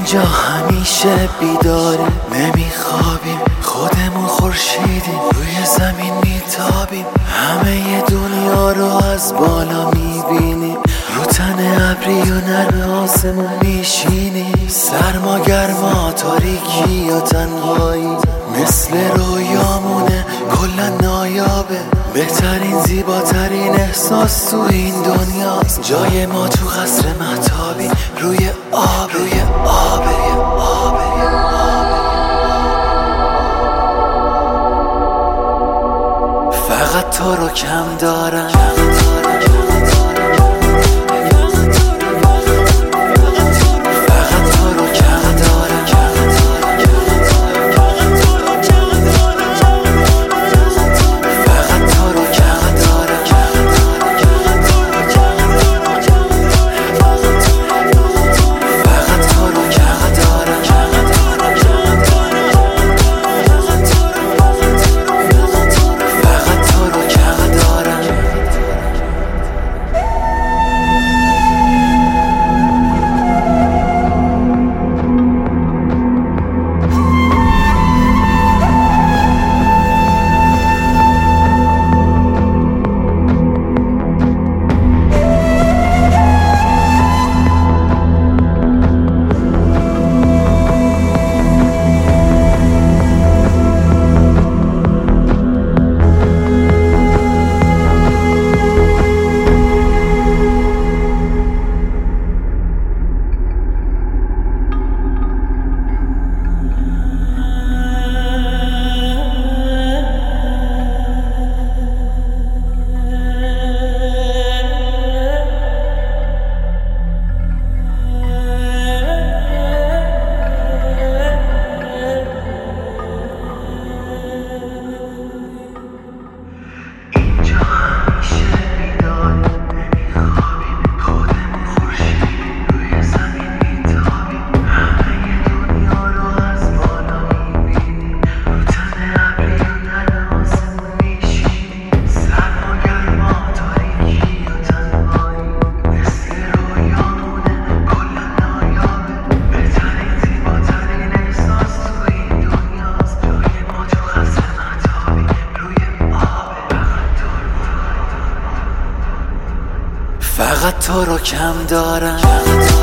اینجا همیشه بیداریم، نمیخوابیم، خودمون خورشیدیم، روی زمین میتابیم، همه دنیا رو از بالا میبینیم، رو تن ابری و نرم آسمون میشینیم، سرما گرما تاریکی و تنهایی مثل رویامونه کلا نایابه، بهترین زیباترین احساس تو این دنیاست، جای ما تو قصر مهتابی روی آب، روی آب، روی آب. فقط تو رو کم دارم، فقط تو رو کم دارم.